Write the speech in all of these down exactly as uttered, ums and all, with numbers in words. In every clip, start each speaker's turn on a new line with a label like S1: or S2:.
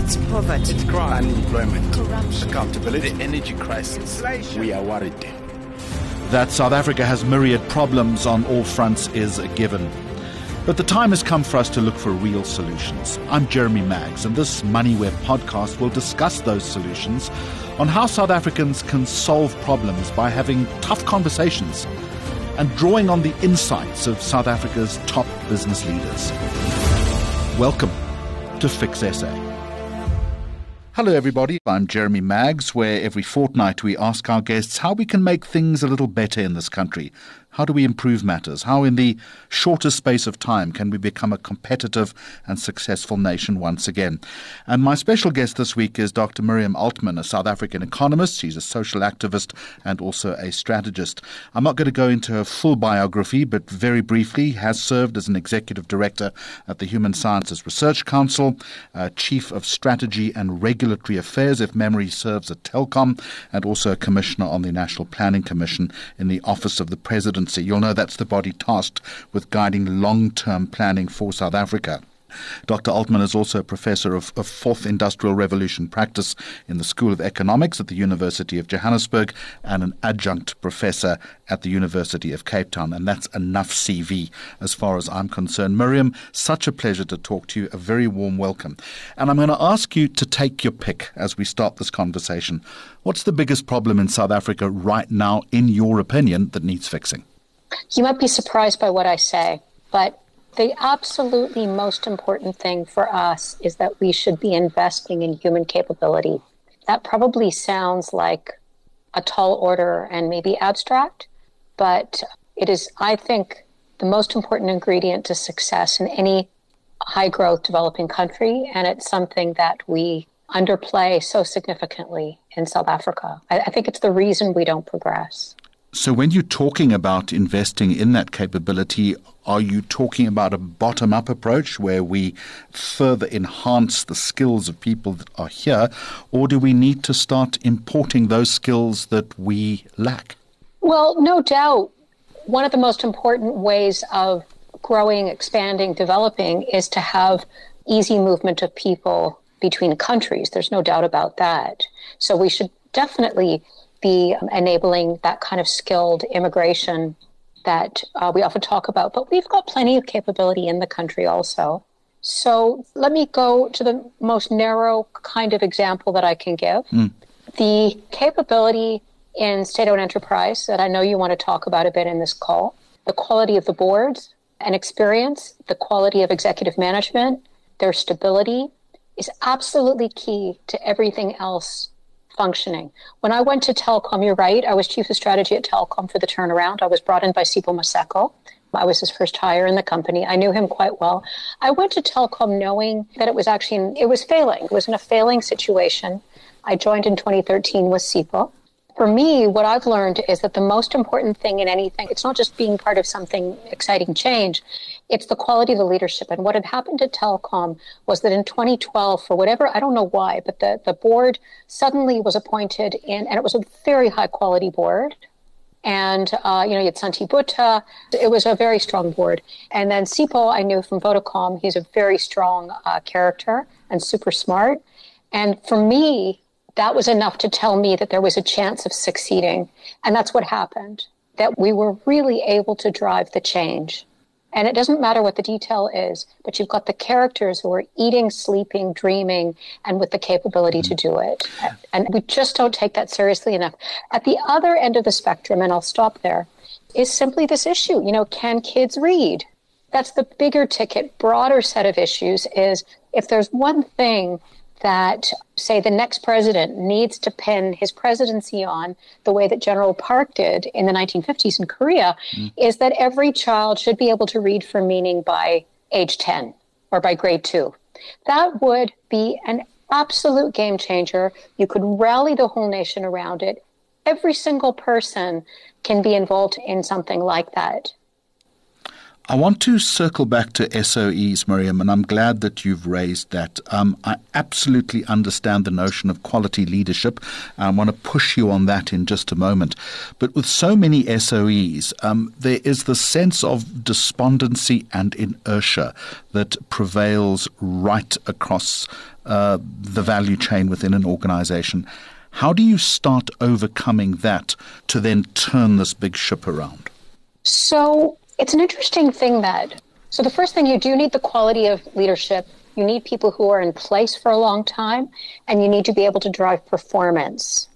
S1: It's poverty.
S2: It's crime.
S3: Unemployment.
S1: Corruption.
S3: Accountability.
S2: The energy crisis.
S3: Inflation. We are worried.
S4: That South Africa has myriad problems on all fronts is a given. But the time has come for us to look for real solutions. I'm Jeremy Maggs, and this MoneyWeb podcast will discuss those solutions on how South Africans can solve problems by having tough conversations and drawing on the insights of South Africa's top business leaders. Welcome to Fix S A. Hello everybody, I'm Jeremy Maggs, where every fortnight we ask our guests how we can make things a little better in this country. How do we improve matters? How in the shortest space of time can we become a competitive and successful nation once again? And my special guest this week is Doctor Miriam Altman, a South African economist. She's a social activist and also a strategist. I'm not going to go into her full biography, but very briefly has served as an executive director at the Human Sciences Research Council, uh, chief of strategy and regulatory affairs, if memory serves, at Telkom, and also a commissioner on the National Planning Commission in the Office of the President. You'll know that's the body tasked with guiding long-term planning for South Africa. Doctor Altman is also a professor of, of Fourth Industrial Revolution practice in the School of Economics at the University of Johannesburg and an adjunct professor at the University of Cape Town. And that's enough C V as far as I'm concerned. Miriam, such a pleasure to talk to you. A very warm welcome. And I'm going to ask you to take your pick as we start this conversation. What's the biggest problem in South Africa right now, in your opinion, that needs fixing?
S5: You might be surprised by what I say, but the absolutely most important thing for us is that we should be investing in human capability. That probably sounds like a tall order and maybe abstract, but it is, I think, the most important ingredient to success in any high-growth developing country, and it's something that we underplay so significantly in South Africa. I, I think it's the reason we don't progress.
S4: So when you're talking about investing in that capability, are you talking about a bottom-up approach where we further enhance the skills of people that are here, or do we need to start importing those skills that we lack?
S5: Well, no doubt. One of the most important ways of growing, expanding, developing is to have easy movement of people between countries. There's no doubt about that. So we should definitely be enabling that kind of skilled immigration that uh, we often talk about. But we've got plenty of capability in the country also. So let me go to the most narrow kind of example that I can give. Mm. The capability in state-owned enterprise that I know you want to talk about a bit in this call, the quality of the boards and experience, the quality of executive management, their stability is absolutely key to everything else functioning. When I went to Telkom, you're right, I was chief of strategy at Telkom for the turnaround. I was brought in by Sipho Maseko. I was his first hire in the company. I knew him quite well. I went to Telkom knowing that it was actually, it was failing. It was in a failing situation. I joined in twenty thirteen with Sipho. For me, what I've learned is that the most important thing in anything, it's not just being part of something exciting change, it's the quality of the leadership. And what had happened at Telkom was that in twenty twelve, for whatever, I don't know why, but the, the board suddenly was appointed in, and it was a very high quality board. And, uh, you know, you had Santi Butta. It was a very strong board. And then Sipho, I knew from Vodacom, he's a very strong uh, character and super smart. And for me, that was enough to tell me that there was a chance of succeeding. And that's what happened, that we were really able to drive the change. And it doesn't matter what the detail is, but you've got the characters who are eating, sleeping, dreaming, and with the capability to do it. And we just don't take that seriously enough. At the other end of the spectrum, and I'll stop there, is simply this issue. You know, can kids read? That's the bigger ticket, broader set of issues is if there's one thing that, say, the next president needs to pin his presidency on the way that General Park did in the nineteen fifties in Korea, mm. is that every child should be able to read for meaning by age ten or by grade two. That would be an absolute game changer. You could rally the whole nation around it. Every single person can be involved in something like that.
S4: I want to circle back to S O Es, Miriam, and I'm glad that you've raised that. Um, I absolutely understand the notion of quality leadership. I want to push you on that in just a moment. But with so many S O Es, um, there is the sense of despondency and inertia that prevails right across uh, the value chain within an organization. How do you start overcoming that to then turn this big ship around?
S5: So it's an interesting thing that, so the first thing, you do need the quality of leadership. You need people who are in place for a long time, and you need to be able to drive performance.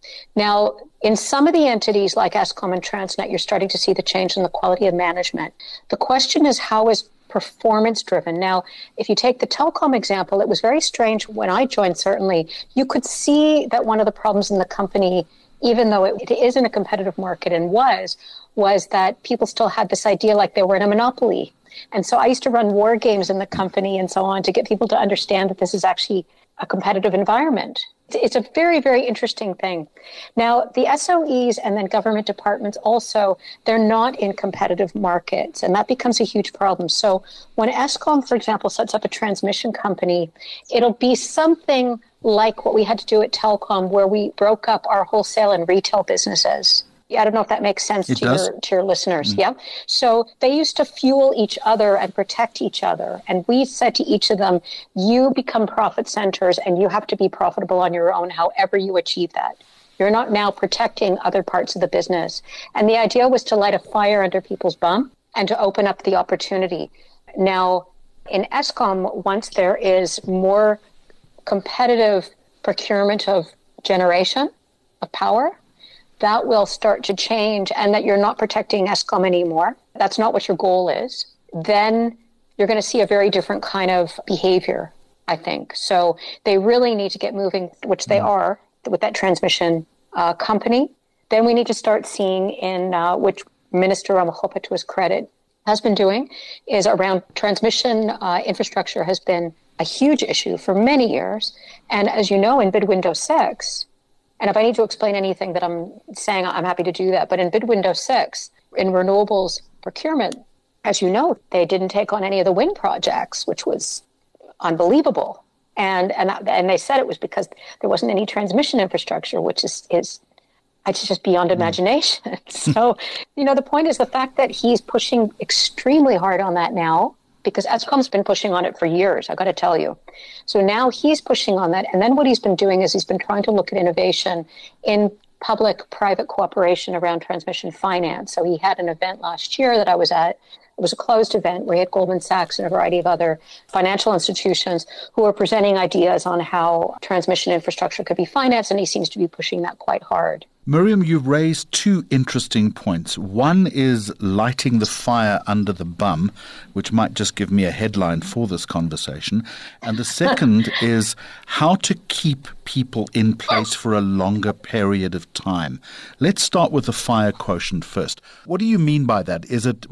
S5: Now, in some of the entities like Eskom and Transnet, you're starting to see the change in the quality of management. The question is, how is performance driven? Now, if you take the telecom example, it was very strange when I joined, certainly. You could see that one of the problems in the company, even though it, it is in a competitive market and was, was that people still had this idea like they were in a monopoly. And so I used to run war games in the company and so on to get people to understand that this is actually a competitive environment. It's a very, very interesting thing. Now, the S O Es and then government departments also, they're not in competitive markets, and that becomes a huge problem. So when Eskom, for example, sets up a transmission company, it'll be something like what we had to do at Telkom, where we broke up our wholesale and retail businesses. I don't know if that makes sense
S4: it
S5: to
S4: does.
S5: your to your listeners.
S4: Mm.
S5: Yeah. So they used to fuel each other and protect each other. And we said to each of them, you become profit centers and you have to be profitable on your own, however you achieve that. You're not now protecting other parts of the business. And the idea was to light a fire under people's bum and to open up the opportunity. Now, in Eskom, once there is more competitive procurement of generation, of power, that will start to change, and that you're not protecting Eskom anymore. That's not what your goal is. Then you're going to see a very different kind of behavior, I think. So they really need to get moving, which they are, with that transmission uh, company. Then we need to start seeing in, uh, which Minister Ramokgopa, to his credit, has been doing, is around transmission uh, infrastructure has been a huge issue for many years. And as you know, in bid window six, and if I need to explain anything that I'm saying, I'm happy to do that. But in bid window six, in renewables procurement, as you know, they didn't take on any of the wind projects, which was unbelievable. And and and they said it was because there wasn't any transmission infrastructure, which is is it's just beyond imagination. Mm. So, you know, the point is the fact that he's pushing extremely hard on that now, because Eskom's been pushing on it for years, I got to tell you. So now he's pushing on that. And then what he's been doing is he's been trying to look at innovation in public-private cooperation around transmission finance. So he had an event last year that I was at. It was a closed event where he had Goldman Sachs and a variety of other financial institutions who were presenting ideas on how transmission infrastructure could be financed, and he seems to be pushing that quite hard.
S4: Miriam, you've raised two interesting points. One is lighting the fire under the bum, which might just give me a headline for this conversation. And the second is how to keep people in place for a longer period of time. Let's start with the fire quotient first. What do you mean by that? Is it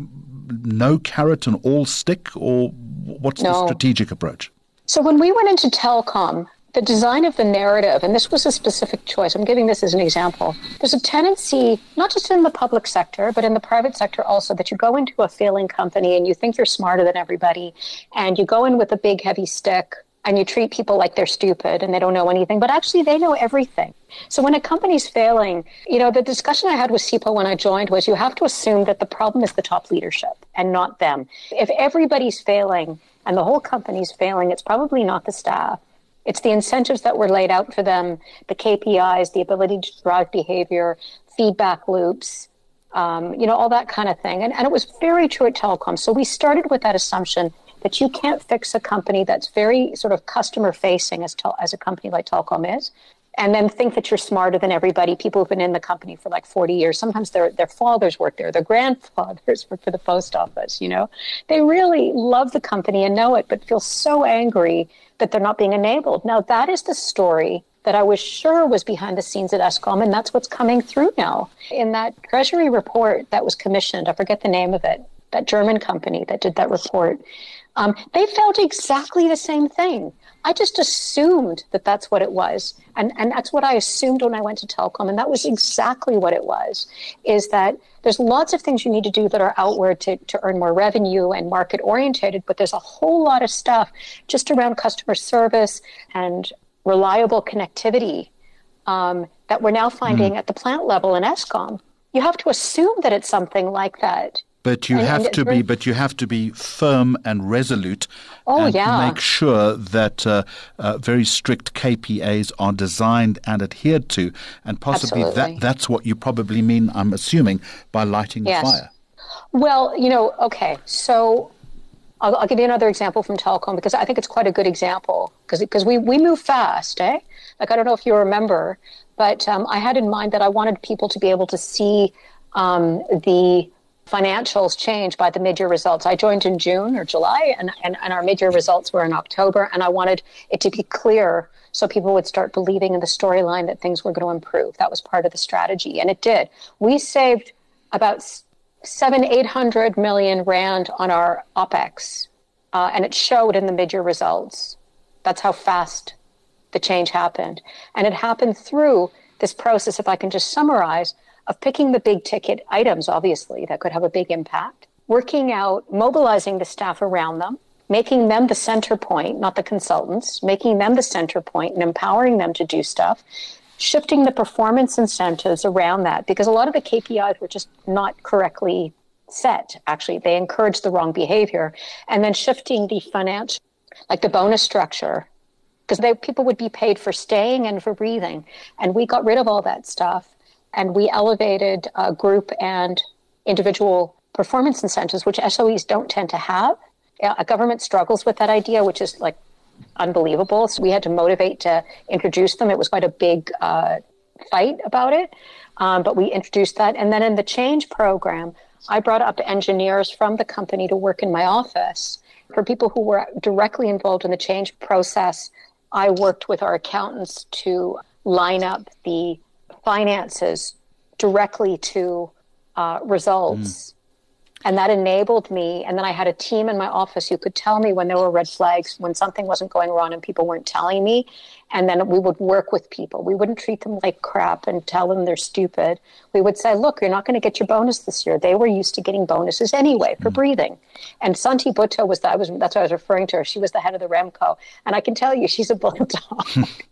S4: no carrot and all stick, or what's no. the strategic approach?
S5: So when we went into telecom, the design of the narrative, and this was a specific choice, I'm giving this as an example, there's a tendency, not just in the public sector, but in the private sector also, that you go into a failing company and you think you're smarter than everybody, and you go in with a big heavy stick and you treat people like they're stupid and they don't know anything, but actually they know everything. So when a company's failing, you know, the discussion I had with S I P O when I joined was you have to assume that the problem is the top leadership and not them. If everybody's failing and the whole company's failing, it's probably not the staff. It's the incentives that were laid out for them, the K P Is, the ability to drive behavior, feedback loops, um, you know, all that kind of thing. And, and it was very true at telecom. So we started with that assumption that you can't fix a company that's very sort of customer-facing as, tel- as a company like telecom is, and then think that you're smarter than everybody. People who've been in the company for like forty years. Sometimes their their fathers work there. Their grandfathers work for the post office, you know. They really love the company and know it, but feel so angry that they're not being enabled. Now, that is the story that I was sure was behind the scenes at Eskom, and that's what's coming through now. In that Treasury report that was commissioned, I forget the name of it, that German company that did that report, Um, they felt exactly the same thing. I just assumed that that's what it was. And, and that's what I assumed when I went to telecom. And that was exactly what it was, is that there's lots of things you need to do that are outward to, to earn more revenue and market orientated, but there's a whole lot of stuff just around customer service and reliable connectivity um, that we're now finding mm. at the plant level in Eskom. You have to assume that it's something like that.
S4: But you
S5: and,
S4: have
S5: and
S4: to be, but you have to be firm and resolute.
S5: Oh,
S4: and
S5: yeah.
S4: make sure that uh, uh, very strict K P As are designed and adhered to, and possibly
S5: Absolutely.
S4: that that's what you probably mean, I'm assuming, by lighting
S5: yes.
S4: the fire.
S5: Well, you know, okay, so I'll, I'll give you another example from telecom because I think it's quite a good example because because we we move fast, eh? Like I don't know if you remember, but um, I had in mind that I wanted people to be able to see um, the financials change by the mid-year results. I joined in June or July, and, and, and our mid-year results were in October, and I wanted it to be clear so people would start believing in the storyline that things were going to improve. That was part of the strategy, and it did. We saved about seven, eight hundred million rand on our OPEX, uh, and it showed in the mid-year results. That's how fast the change happened, and it happened through this process, if I can just summarize, of picking the big ticket items, obviously, that could have a big impact, working out, mobilizing the staff around them, making them the center point, not the consultants, making them the center point and empowering them to do stuff, shifting the performance incentives around that, because a lot of the K P Is were just not correctly set, actually. They encouraged the wrong behavior. And then shifting the financial, like the bonus structure, because they people would be paid for staying and for breathing. And we got rid of all that stuff. And we elevated uh, group and individual performance incentives, which S O Es don't tend to have. Yeah, a government struggles with that idea, which is like unbelievable. So we had to motivate to introduce them. It was quite a big uh, fight about it, um, but we introduced that. And then in the change program, I brought up engineers from the company to work in my office. For people who were directly involved in the change process, I worked with our accountants to line up the finances directly to uh, results. Mm. And that enabled me. And then I had a team in my office who could tell me when there were red flags, when something wasn't going wrong and people weren't telling me. And then we would work with people. We wouldn't treat them like crap and tell them they're stupid. We would say, look, you're not going to get your bonus this year. They were used to getting bonuses anyway for mm. breathing. And Santi Bhutto was, that was, that's what I was referring to her. She was the head of the REMCO. And I can tell you, she's a bulldog.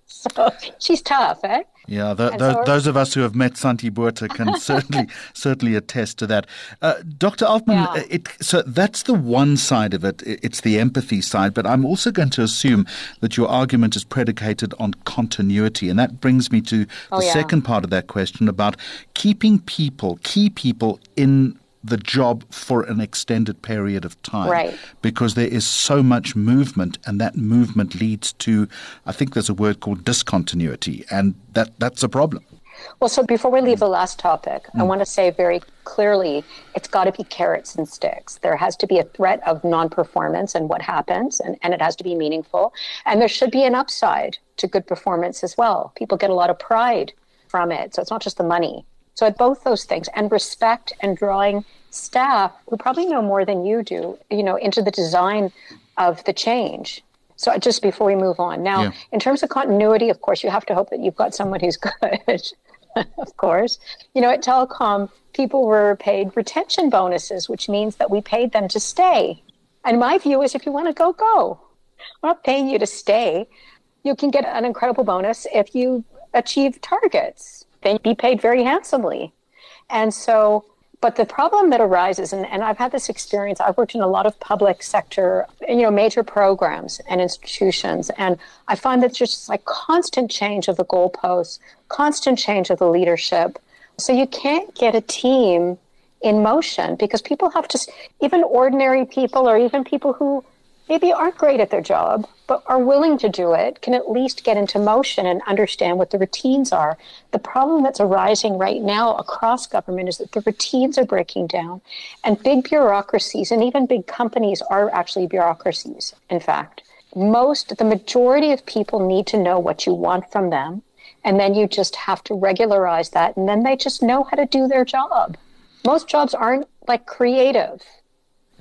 S5: So she's tough, eh?
S4: Yeah, the, the, so, those of us who have met Santi Bhutto can certainly certainly attest to that. Uh, Doctor Altman, yeah. it, so that's the one side of it. It's the empathy side. But I'm also going to assume that your argument is predicated on continuity. And that brings me to the
S5: oh, yeah.
S4: second part of that question about keeping people, key people in the job for an extended period of time.
S5: Right.
S4: Because there is so much movement, and that movement leads to, I think there's a word called discontinuity, and that, that's a problem.
S5: Well, so before we leave the last topic, mm. I want to say very clearly, it's got to be carrots and sticks. There has to be a threat of non-performance and what happens, and, and it has to be meaningful. And there should be an upside to good performance as well. People get a lot of pride from it, so it's not just the money. So at both those things, and respect and drawing staff who probably know more than you do, you know, into the design of the change. So just before we move on. Now, yeah. in terms of continuity, of course, you have to hope that you've got someone who's good, of course. You know, at telecom, people were paid retention bonuses, which means that we paid them to stay. And my view is if you want to go, go. We're not paying you to stay. You can get an incredible bonus if you achieve targets. Then be paid very handsomely. And so, but the problem that arises, and, and I've had this experience, I've worked in a lot of public sector, you know, major programs and institutions, and I find that just like constant change of the goalposts, constant change of the leadership. So you can't get a team in motion because people have to, even ordinary people or even people who maybe aren't great at their job, but are willing to do it, can at least get into motion and understand what the routines are. The problem that's arising right now across government is that the routines are breaking down, and big bureaucracies and even big companies are actually bureaucracies, in fact. Most, the majority of people need to know what you want from them, and then you just have to regularize that, and then they just know how to do their job. Most jobs aren't like creative.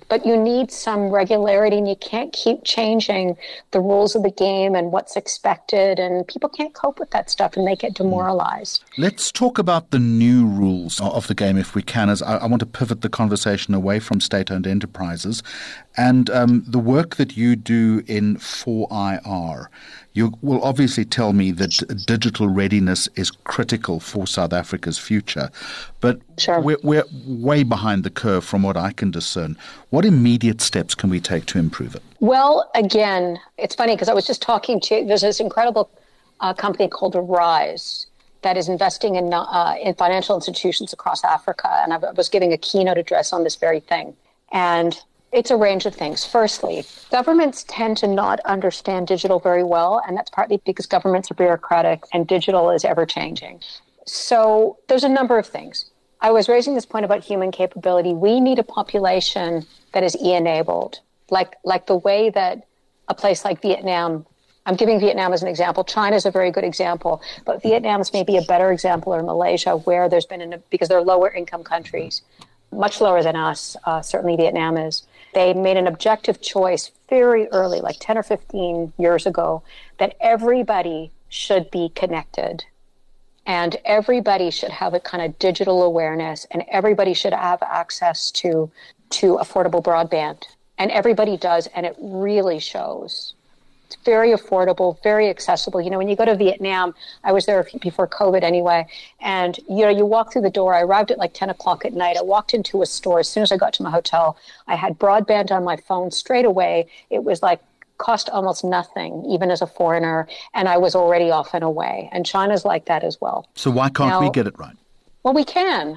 S5: but you need some regularity, and you can't keep changing the rules of the game and what's expected, and people can't cope with that stuff and they get demoralized.
S4: Let's talk about the new rules of the game if we can, as I, I want to pivot the conversation away from state-owned enterprises and um, the work that you do in four I R. You will obviously tell me that digital readiness is critical for South Africa's future, but
S5: sure.
S4: we're, we're way behind the curve from what I can discern. What immediate steps can we take to improve it?
S5: Well, again, it's funny because I was just talking to, there's this incredible uh, company called Arise that is investing in, uh, in financial institutions across Africa, and I was giving a keynote address on this very thing. And it's a range of things. Firstly, governments tend to not understand digital very well, and that's partly because governments are bureaucratic and digital is ever-changing. So there's a number of things. I was raising this point about human capability. We need a population that is e-enabled, like like the way that a place like Vietnam, I'm giving Vietnam as an example. China is a very good example, but Vietnam is maybe a better example, or Malaysia, where there's been, an, because they're lower income countries, much lower than us, uh, certainly Vietnam is. They made an objective choice very early, like ten or fifteen years ago, that everybody should be connected and everybody should have a kind of digital awareness and everybody should have access to, to affordable broadband. And everybody does, and it really shows. It's very affordable, very accessible. You know, when you go to Vietnam, I was there before COVID anyway, and, you know, you walk through the door. I arrived at like ten o'clock at night. I walked into a store. As soon as I got to my hotel, I had broadband on my phone straight away. It was like cost almost nothing, even as a foreigner, and I was already off and away. And China's like that as well.
S4: So why can't
S5: now,
S4: we get it right?
S5: Well, we can.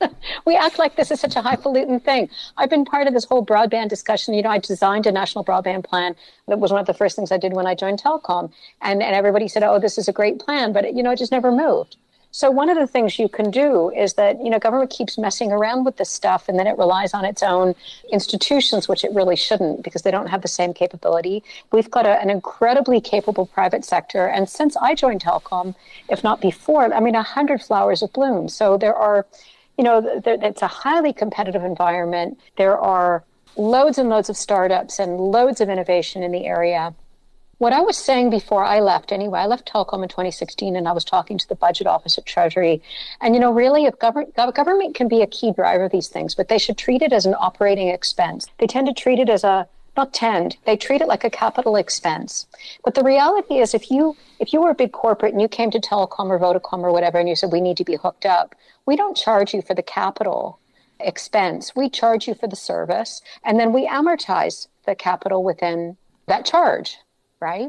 S5: We act like this is such a highfalutin thing. I've been part of this whole broadband discussion. You know, I designed a national broadband plan. That was one of the first things I did when I joined Telkom. And, and everybody said, oh, this is a great plan. But, it, you know, it just never moved. So one of the things you can do is that, you know, government keeps messing around with this stuff and then it relies on its own institutions, which it really shouldn't because they don't have the same capability. We've got a, an incredibly capable private sector. And since I joined Telkom, if not before, I mean, a hundred flowers have bloomed. So there are... You know, it's a highly competitive environment. There are loads and loads of startups and loads of innovation in the area. What I was saying before I left, anyway, I left Telkom in twenty sixteen and I was talking to the budget office at Treasury. And, you know, really, if government, government can be a key driver of these things, but they should treat it as an operating expense. They tend to treat it as a Not tend, they treat it like a capital expense. But the reality is if you if you were a big corporate and you came to Telecom or Vodacom or whatever and you said, we need to be hooked up, we don't charge you for the capital expense. We charge you for the service, and then we amortize the capital within that charge, right?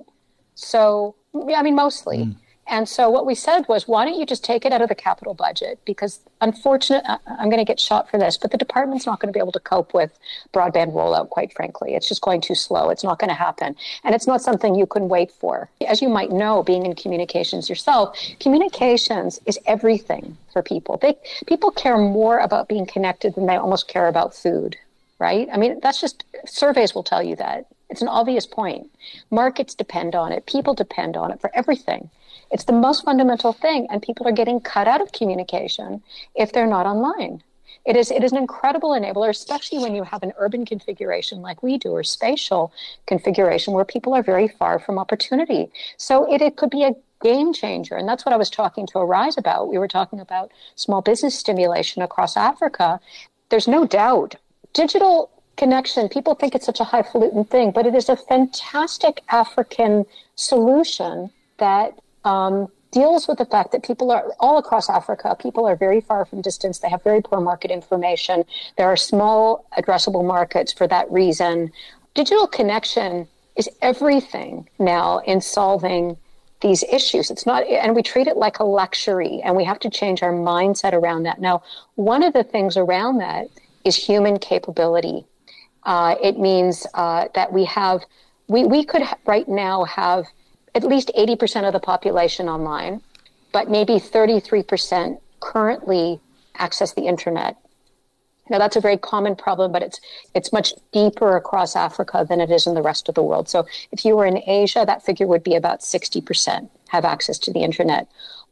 S5: So, I mean, mostly. Mm. And so what we said was, why don't you just take it out of the capital budget? Because unfortunately, I'm going to get shot for this, but the department's not going to be able to cope with broadband rollout, quite frankly. It's just going too slow. It's not going to happen. And it's not something you can wait for. As you might know, being in communications yourself, communications is everything for people. They, people care more about being connected than they almost care about food, right? I mean, that's just, surveys will tell you that. It's an obvious point. Markets depend on it. People depend on it for everything. It's the most fundamental thing, and people are getting cut out of communication if they're not online. It is it is an incredible enabler, especially when you have an urban configuration like we do, or spatial configuration where people are very far from opportunity. So it, it could be a game changer, and that's what I was talking to Arise about. We were talking about small business stimulation across Africa. There's no doubt. Digital connection, people think it's such a highfalutin thing, but it is a fantastic African solution that Um, deals with the fact that people are all across Africa. People are very far from distance. They have very poor market information. There are small addressable markets for that reason. Digital connection is everything now in solving these issues. It's not, and we treat it like a luxury, and we have to change our mindset around that. Now, one of the things around that is human capability. Uh, it means uh, that we have, we, we could ha- right now have at least eighty percent of the population online, but maybe thirty-three percent currently access the internet. Now, that's a very common problem, but it's it's much deeper across Africa than it is in the rest of the world. So if you were in Asia, that figure would be about sixty percent. have access to the internet.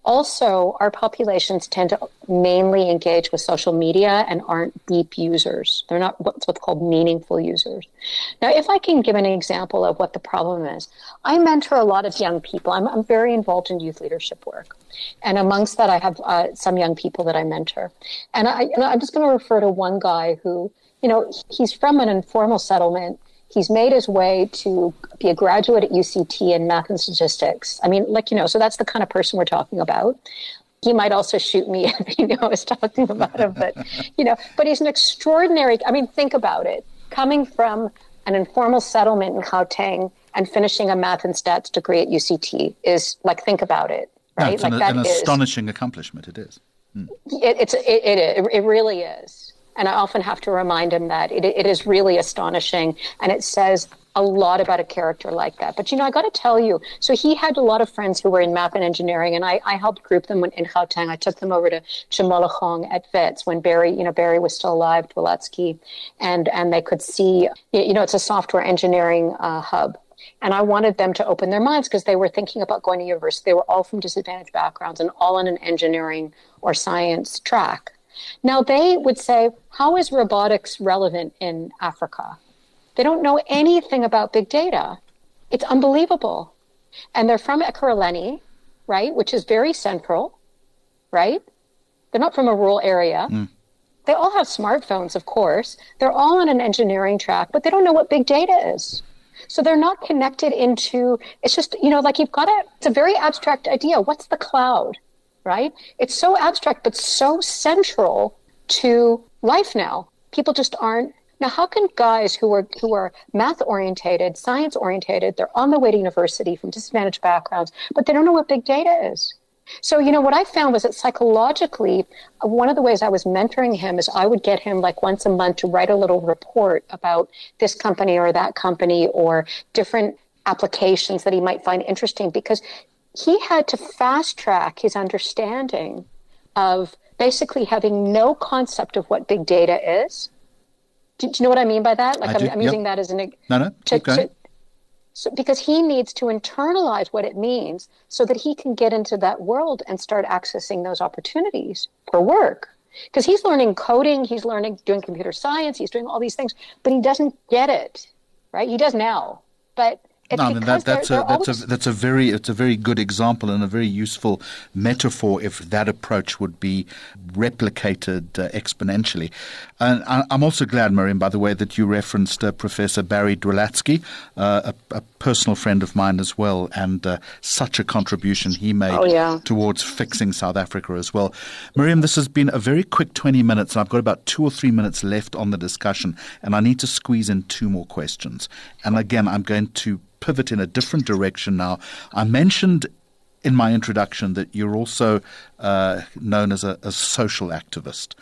S5: Also, our populations tend to mainly engage with social media and aren't deep users. They're not what's what's called meaningful users. Now, if I can give an example of what the problem is, I mentor a lot of young people. I'm, I'm very involved in youth leadership work. And amongst that, I have uh, some young people that I mentor. And, I, and I'm just going to refer to one guy who, you know, he's from an informal settlement. He's made his way to be a graduate at U C T in math and statistics. I mean, like, you know, so that's the kind of person we're talking about. He might also shoot me if he knew I was talking about him, but, you know, but he's an extraordinary, I mean, think about it. Coming from an informal settlement in Gauteng and finishing a math and stats degree at U C T is like, think about it, right?
S4: No, it's
S5: like
S4: an,
S5: that
S4: an
S5: is,
S4: astonishing accomplishment. It is. Mm.
S5: It, it's, it, it, it really is. And I often have to remind him that it, it is really astonishing. And it says a lot about a character like that. But, you know, I got to tell you, so he had a lot of friends who were in math and engineering, and I, I helped group them when, in Gauteng. I took them over to Chimologong at Wits when Barry, you know, Barry was still alive, Dwalatsky, and, and they could see, you know, it's a software engineering uh, hub. And I wanted them to open their minds because they were thinking about going to university. They were all from disadvantaged backgrounds and all in an engineering or science track. Now, they would say, how is robotics relevant in Africa? They don't know anything about big data. It's unbelievable. And they're from Ekurhuleni, right, which is very central, right? They're not from a rural area. Mm. They all have smartphones, of course. They're all on an engineering track, but they don't know what big data is. So they're not connected into, it's just, you know, like you've got to, it's a very abstract idea. What's the cloud? Right? It's so abstract, but so central to life now. People just aren't. Now, how can guys who are who are math orientated, science orientated, they're on the way to university from disadvantaged backgrounds, but they don't know what big data is? So, you know, what I found was that psychologically, one of the ways I was mentoring him is I would get him like once a month to write a little report about this company or that company or different applications that he might find interesting, because he had to fast track his understanding of basically having no concept of what big data is. Do, do you know what I mean by that? Like I'm, I'm yep. using that as an
S4: no, no,
S5: to,
S4: keep going.
S5: To, so because he needs to internalize what it means so that he can get into that world and start accessing those opportunities for work. Because he's learning coding, he's learning doing computer science, he's doing all these things, but he doesn't get it, right? He does now, but. It's
S4: no, I mean that, that's
S5: they're,
S4: a
S5: they're
S4: that's
S5: always...
S4: a that's a very it's a very good example and a very useful metaphor if that approach would be replicated uh, exponentially. And I, I'm also glad, Miriam, by the way, that you referenced uh, Professor Barry Dwalatsky, uh, a, a personal friend of mine as well, and uh, such a contribution he made
S5: oh, yeah.
S4: towards fixing South Africa as well. Miriam, this has been a very quick twenty minutes, and I've got about two or three minutes left on the discussion, and I need to squeeze in two more questions. And again, I'm going to pivot in a different direction now. I mentioned in my introduction that you're also uh, known as a, a social activist.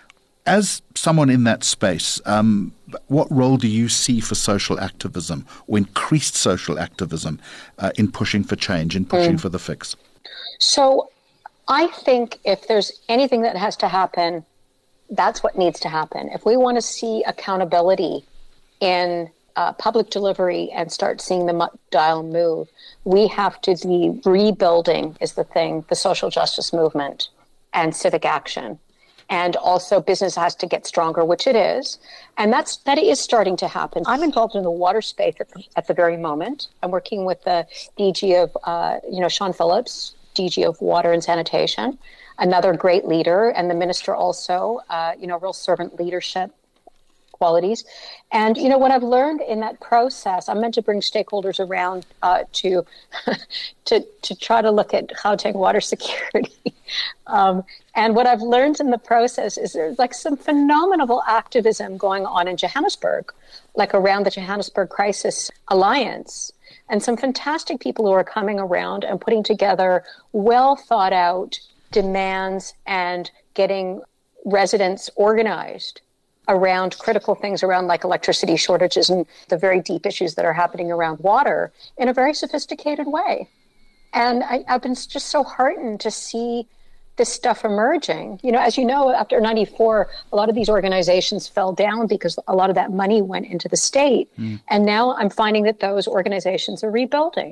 S4: As someone in that space, um, what role do you see for social activism or increased social activism uh, in pushing for change, in pushing mm. for the fix?
S5: So I think if there's anything that has to happen, that's what needs to happen. If we want to see accountability in Uh, public delivery and start seeing the dial move, we have to be rebuilding is the thing, the social justice movement and civic action. And also business has to get stronger, which it is. And that's, that is starting to happen. I'm involved in the water space at the, at the very moment. I'm working with the D G of, uh, you know, Sean Phillips, D G of Water and Sanitation, another great leader, and the minister also, uh, you know, real servant leadership qualities. And, you know, what I've learned in that process, I'm meant to bring stakeholders around uh, to, to to try to look at Gauteng water security. um, and what I've learned in the process is there's like some phenomenal activism going on in Johannesburg, like around the Johannesburg Crisis Alliance, and some fantastic people who are coming around and putting together well thought out demands and getting residents organized around critical things around like electricity shortages and the very deep issues that are happening around water in a very sophisticated way. And I, I've been just so heartened to see this stuff emerging. You know, as you know, after ninety-four, a lot of these organizations fell down because a lot of that money went into the state. Mm. And now I'm finding that those organizations are rebuilding.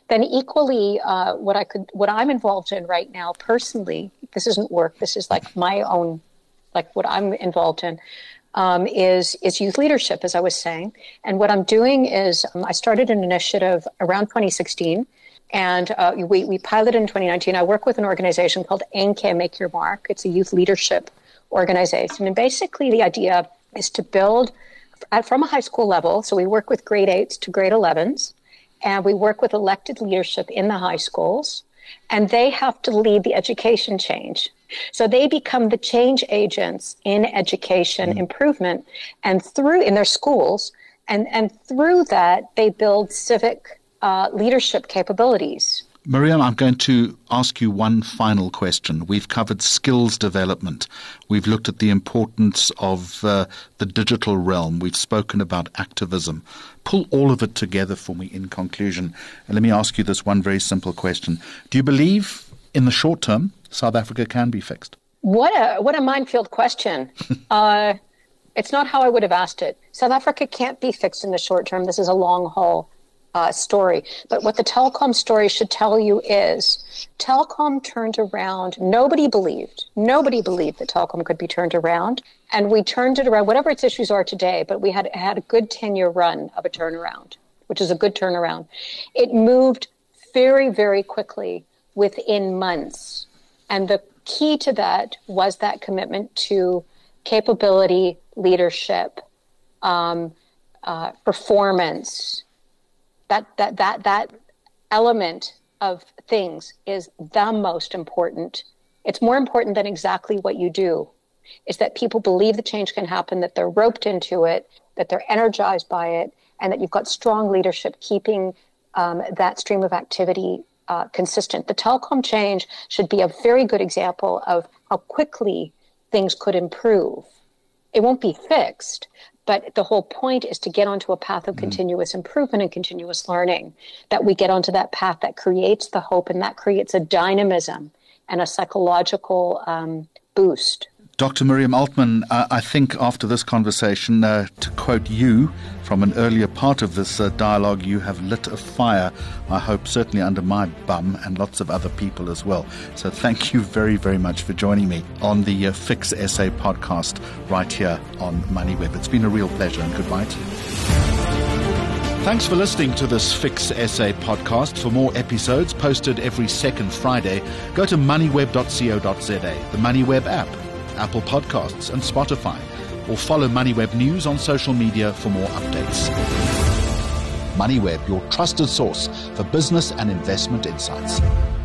S5: then equally, uh, what I could, what I'm involved in right now personally, this isn't work. This is like my own, like what I'm involved in, um, is is youth leadership, as I was saying. And what I'm doing is um, I started an initiative around twenty sixteen, and uh, we we piloted in twenty nineteen. I work with an organization called Anke Make Your Mark. It's a youth leadership organization, and basically the idea is to build at, from a high school level. So we work with grade eights to grade elevens. And we work with elected leadership in the high schools, and they have to lead the education change. So they become the change agents in education mm. improvement, and through in their schools, and, and through that, they build civic uh, leadership capabilities.
S4: Miriam, I'm going to ask you one final question. We've covered skills development. We've looked at the importance of uh, the digital realm. We've spoken about activism. Pull all of it together for me in conclusion. And let me ask you this one very simple question. Do you believe in the short term South Africa can be fixed?
S5: What a what a minefield question. uh, it's not how I would have asked it. South Africa can't be fixed in the short term. This is a long haul Uh, story. But what the Telkom story should tell you is Telkom turned around. Nobody believed, nobody believed that Telkom could be turned around. And we turned it around, whatever its issues are today, but we had had a good ten-year run of a turnaround, which is a good turnaround. It moved very, very quickly within months. And the key to that was that commitment to capability, leadership, um, uh, performance. That, that that that element of things is the most important. It's more important than exactly what you do. It's that people believe the change can happen, that they're roped into it, that they're energized by it, and that you've got strong leadership keeping um, that stream of activity uh, consistent. The Telkom change should be a very good example of how quickly things could improve. It won't be fixed, but the whole point is to get onto a path of continuous improvement and continuous learning, that we get onto that path that creates the hope and that creates a dynamism and a psychological um, boost.
S4: Doctor Miriam Altman, uh, I think after this conversation, uh, to quote you from an earlier part of this uh, dialogue, you have lit a fire, I hope, certainly under my bum and lots of other people as well. So thank you very, very much for joining me on the uh, Fix S A podcast right here on MoneyWeb. It's been a real pleasure, and goodbye to you. Thanks for listening to this Fix S A podcast. For more episodes posted every second Friday, go to moneyweb dot co dot za, the MoneyWeb app, Apple Podcasts and Spotify, or follow MoneyWeb News on social media for more updates. MoneyWeb, your trusted source for business and investment insights.